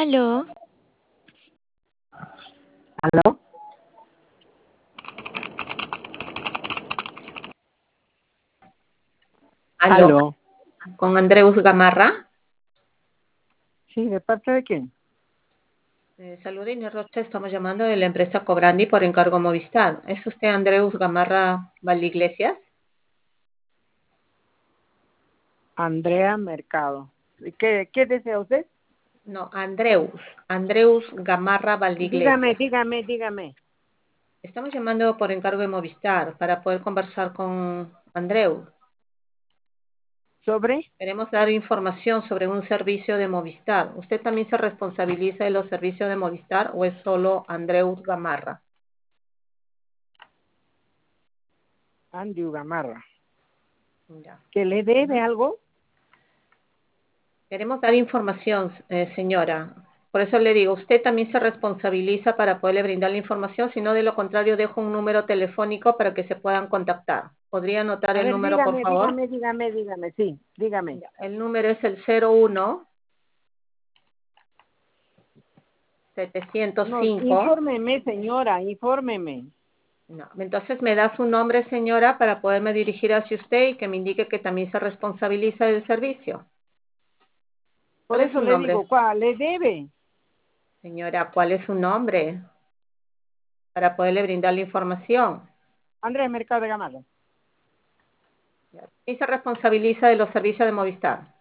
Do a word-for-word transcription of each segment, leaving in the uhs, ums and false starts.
Aló, ¿Aló? Aló, ¿Aló? con Andreus Gamarra. Sí, ¿de parte de quién? Eh, saludos, Inés Rocha, estamos llamando de la empresa Cobrandi por encargo Movistar. ¿Es usted Andreus Gamarra Valdeiglesias? Andrea Mercado. ¿Qué, qué desea usted? No, Andreus, Andreus Gamarra Dígame, Valdeiglesias. dígame, dígame. Estamos llamando por encargo de Movistar para poder conversar con Andreus. ¿Sobre? Queremos dar información sobre un servicio de Movistar. ¿Usted también se responsabiliza de los servicios de Movistar o es solo Andreus Gamarra? Andrew Gamarra. Ya. ¿Que le debe algo? Queremos dar información, eh, señora. Por eso le digo, usted también se responsabiliza para poderle brindar la información, si no, de lo contrario, dejo un número telefónico para que se puedan contactar. ¿Podría anotar A el ver, número, por dígame, favor? dígame, dígame, dígame. Sí, dígame. Ya, el número es el cero uno setecientos No, cinco. infórmeme, señora, infórmeme. No, entonces me da su nombre, señora, para poderme dirigir hacia usted y que me indique que también se responsabiliza del servicio. Por ¿Cuál es eso su le nombre? digo, ¿cuál? ¿Le debe? Señora, ¿cuál es su nombre? Para poderle brindar la información. Andrea Mercado de Gamarra. Y se responsabiliza de los servicios de Movistar.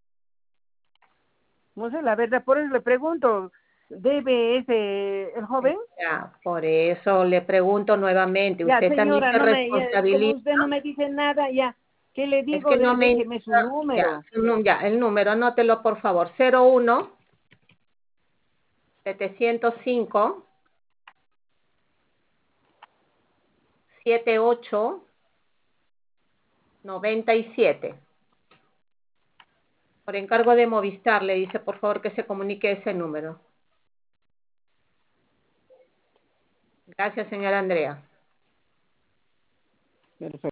No sé, la verdad, por eso le pregunto. ¿Debe ese el joven? Ya, por eso le pregunto nuevamente, Ya, ¿usted también señora, se no me, ya, como responsabiliza? usted no me dice nada, ya, ¿qué le Es digo? que no De, me déjeme su indica, ya, número. su nu- ya, el número, anótelo por favor, cero uno setecientos cinco setenta y ocho noventa y siete. Por encargo de Movistar, le dice por favor que se comunique ese número. Gracias, señora Andrea. Perfecto.